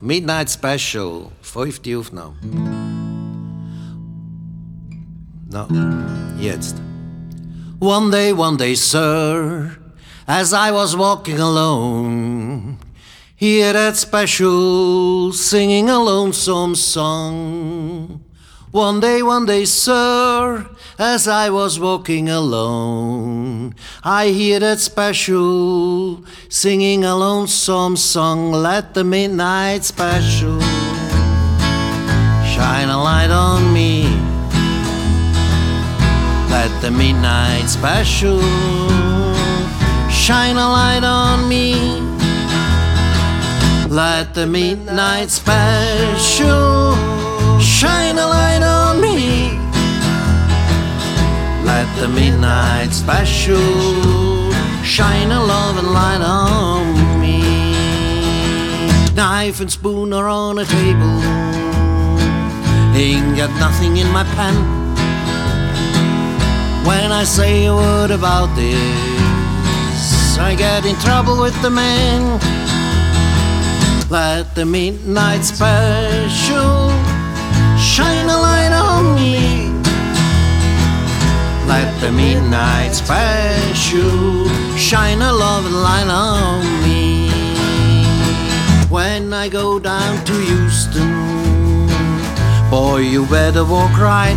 Midnight Special, 50 Aufnahmen. No, jetzt. One day, sir, as I was walking alone, hear that special singing a lonesome song. One day, sir, as I was walking alone, I hear that special singing a lonesome song. Let the midnight special shine a light on me. Let the midnight special shine a light on me. Let the midnight special shine a light on me. Let the midnight special shine a loving light on me. Knife and spoon are on a table, ain't got nothing in my pen. When I say a word about this, I get in trouble with the man. Let the midnight special shine a light on me. Let the midnight special shine a loving light on me. When I go down to Houston, boy, you better walk right.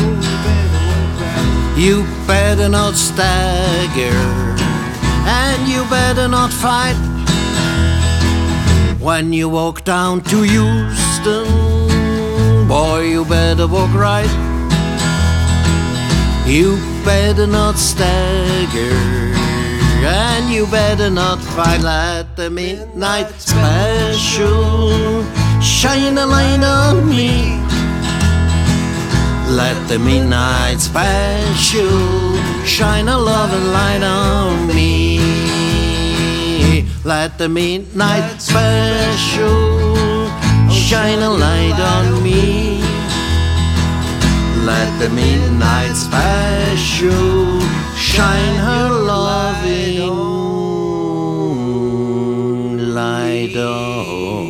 You better not stagger, and you better not fight. When you walk down to Houston, boy, you better walk right. You better not stagger, and you better not fight. Let the midnight special shine a light on me. Let the midnight special shine a loving light on me. Let the midnight special shine a light on me. Let the midnight special shine her loving light on